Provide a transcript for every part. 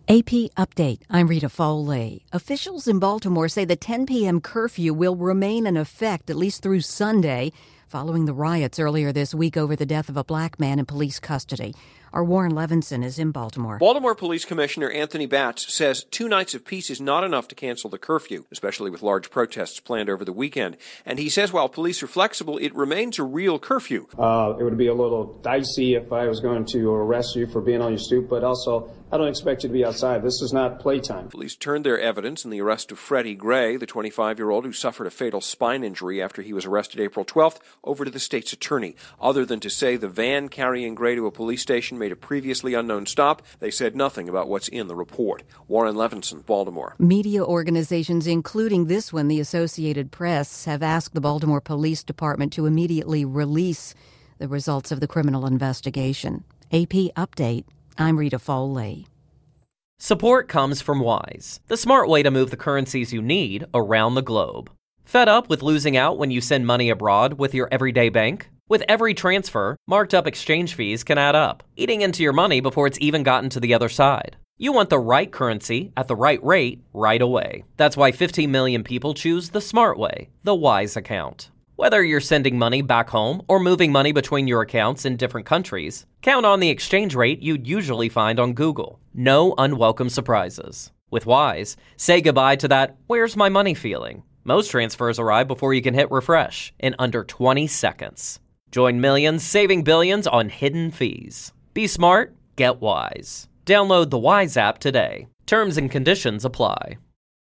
AP Update. I'm Rita Foley. Officials in Baltimore say the 10 p.m. curfew will remain in effect at least through Sunday, following the riots earlier this week over the death of a black man in police custody. Our Warren Levinson is in Baltimore. Baltimore Police Commissioner Anthony Batts says 2 nights of peace is not enough to cancel the curfew, especially with large protests planned over the weekend. And he says while police are flexible, it remains a real curfew. It would be a little dicey if I was going to arrest you for being on your stoop, but also I don't expect you to be outside. This is not playtime. Police turned their evidence in the arrest of Freddie Gray, the 25-year-old who suffered a fatal spine injury after he was arrested April 12th, over to the state's attorney. Other than to say the van carrying Gray to a police station made a previously unknown stop, they said nothing about what's in the report. Warren Levinson, Baltimore. Media organizations, including this one, the Associated Press, have asked the Baltimore Police Department to immediately release the results of the criminal investigation. AP Update. I'm Rita Foley. Support comes from Wise, the smart way to move the currencies you need around the globe. Fed up with losing out when you send money abroad with your everyday bank? With every transfer, marked up exchange fees can add up, eating into your money before it's even gotten to the other side. You want the right currency at the right rate right away. That's why 15 million people choose the smart way, the Wise account. Whether you're sending money back home or moving money between your accounts in different countries, count on the exchange rate you'd usually find on Google. No unwelcome surprises. With Wise, say goodbye to that "where's my money" feeling. Most transfers arrive before you can hit refresh in under 20 seconds. Join millions saving billions on hidden fees. Be smart, get Wise. Download the Wise app today. Terms and conditions apply.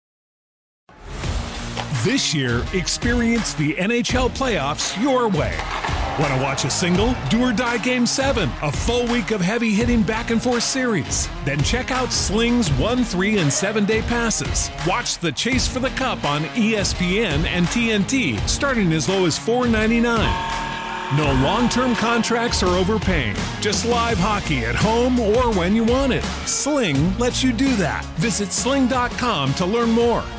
This year, experience the NHL playoffs your way. Want to watch a single, do or die Game 7, a full week of heavy-hitting back-and-forth series? Then check out Sling's 1, 3, and 7-day passes. Watch the chase for the cup on ESPN and TNT, starting as low as $4.99. No long-term contracts or overpaying. Just live hockey at home or when you want it. Sling lets you do that. Visit sling.com to learn more.